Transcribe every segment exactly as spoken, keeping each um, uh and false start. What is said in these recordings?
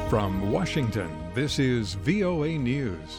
From Washington, this is V O A News.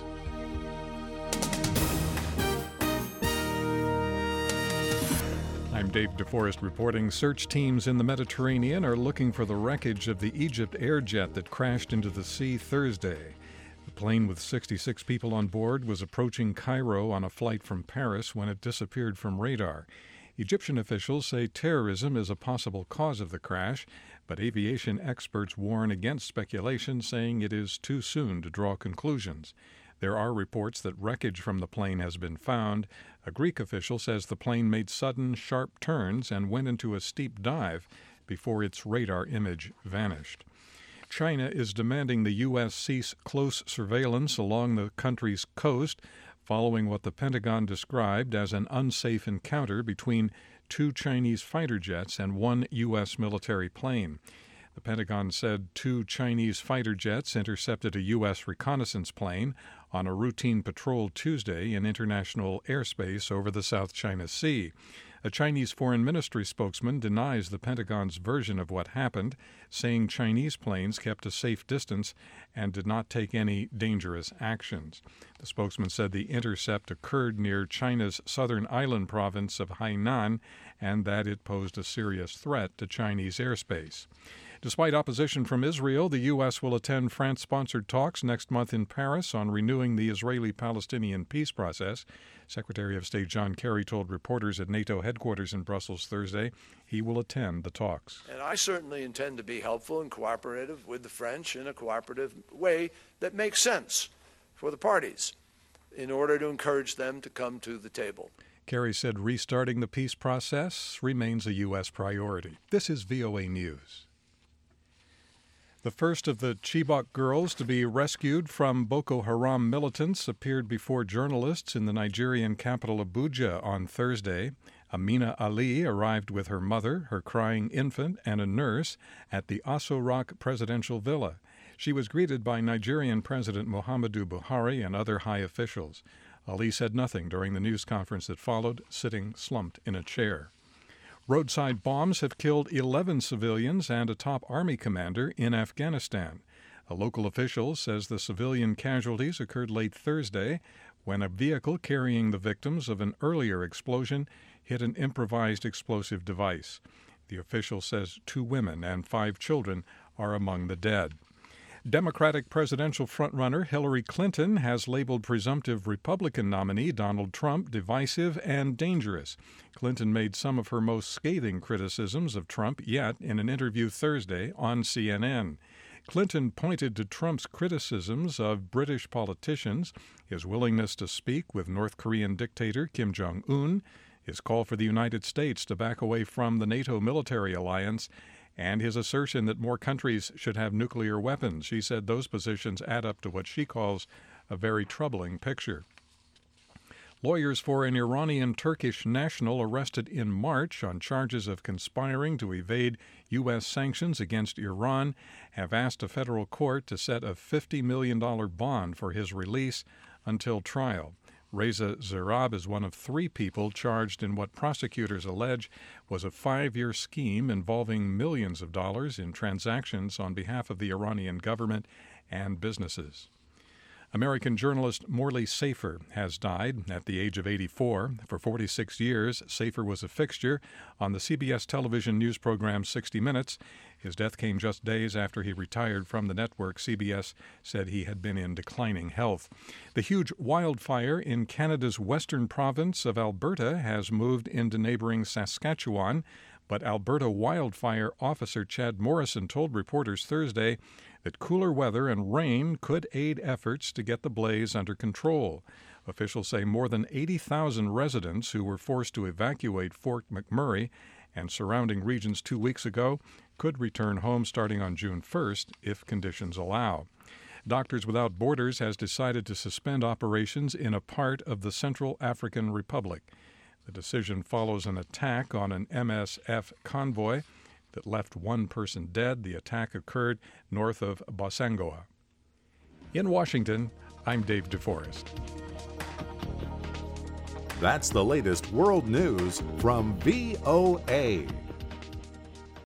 I'm Dave DeForest reporting. Search teams in the Mediterranean are looking for the wreckage of the Egypt Airjet that crashed into the sea Thursday. The plane with sixty-six people on board was approaching Cairo on a flight from Paris when it disappeared from radar. Egyptian officials say terrorism is a possible cause of the crash, but aviation experts warn against speculation, saying it is too soon to draw conclusions. There are reports that wreckage from the plane has been found. A Greek official says the plane made sudden, sharp turns and went into a steep dive before its radar image vanished. China is demanding the U S cease close surveillance along the country's coast, following what the Pentagon described as an unsafe encounter between two Chinese fighter jets and one U S military plane. The Pentagon said two Chinese fighter jets intercepted a U S reconnaissance plane on a routine patrol Tuesday in international airspace over the South China Sea. A Chinese Foreign Ministry spokesman denies the Pentagon's version of what happened, saying Chinese planes kept a safe distance and did not take any dangerous actions. The spokesman said the intercept occurred near China's southern island province of Hainan and that it posed a serious threat to Chinese airspace. Despite opposition from Israel, the U S will attend France-sponsored talks next month in Paris on renewing the Israeli-Palestinian peace process. Secretary of State John Kerry told reporters at NATO headquarters in Brussels Thursday he will attend the talks. And I certainly intend to be helpful and cooperative with the French in a cooperative way that makes sense for the parties in order to encourage them to come to the table. Kerry said restarting the peace process remains a U S priority. This is V O A News. The first of the Chibok girls to be rescued from Boko Haram militants appeared before journalists in the Nigerian capital Abuja on Thursday. Amina Ali arrived with her mother, her crying infant, and a nurse at the Aso Rock presidential villa. She was greeted by Nigerian President Muhammadu Buhari and other high officials. Ali said nothing during the news conference that followed, sitting slumped in a chair. Roadside bombs have killed eleven civilians and a top army commander in Afghanistan. A local official says the civilian casualties occurred late Thursday when a vehicle carrying the victims of an earlier explosion hit an improvised explosive device. The official says two women and five children are among the dead. Democratic presidential frontrunner Hillary Clinton has labeled presumptive Republican nominee Donald Trump divisive and dangerous. Clinton made some of her most scathing criticisms of Trump yet in an interview Thursday on C N N. Clinton pointed to Trump's criticisms of British politicians, his willingness to speak with North Korean dictator Kim Jong-un, his call for the United States to back away from the NATO military alliance, and his assertion that more countries should have nuclear weapons. She said those positions add up to what she calls a very troubling picture. Lawyers for an Iranian-Turkish national arrested in March on charges of conspiring to evade U S sanctions against Iran have asked a federal court to set a fifty million dollars bond for his release until trial. Reza Zarab is one of three people charged in what prosecutors allege was a five-year scheme involving millions of dollars in transactions on behalf of the Iranian government and businesses. American journalist Morley Safer has died at the age of eighty-four. For forty-six years, Safer was a fixture on the C B S television news program sixty minutes. His death came just days after he retired from the network. C B S said he had been in declining health. The huge wildfire in Canada's western province of Alberta has moved into neighboring Saskatchewan, but Alberta wildfire officer Chad Morrison told reporters Thursday that cooler weather and rain could aid efforts to get the blaze under control. Officials say more than eighty thousand residents who were forced to evacuate Fort McMurray and surrounding regions two weeks ago could return home starting on June first if conditions allow. Doctors Without Borders has decided to suspend operations in a part of the Central African Republic. The decision follows an attack on an M S F convoy that left one person dead. The attack occurred north of Bosangoa. In Washington, I'm Dave DeForest. That's the latest world news from V O A.